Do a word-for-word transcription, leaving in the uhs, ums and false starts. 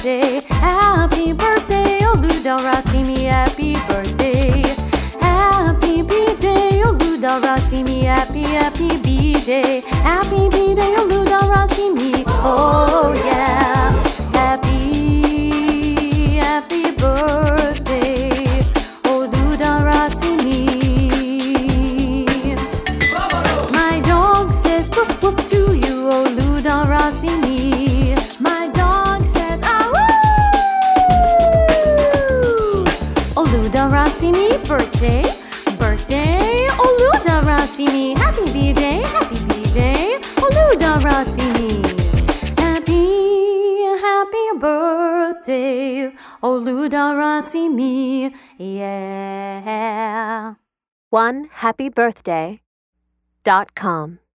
birthday, happy birthday, oh Ludo Rossini, happy birthday. Happy B-Day, oh Ludo Rossini, happy, happy B-Day. Happy B-Day, oh Ludo Rossini, oh yeah. Happy, happy birthday, oh Ludo Rossini. My dog says whoop whoop to you, oh Ludo Rossini. My dog says ah woo! Oh Ludo Rossini, birthday, birthday, oh Ludo Rossini. Happy B-Day, happy B-Day, oh Ludo Rossini. Happy, happy birthday, oh Ludo Rossini, yeah. one happy birthday dot com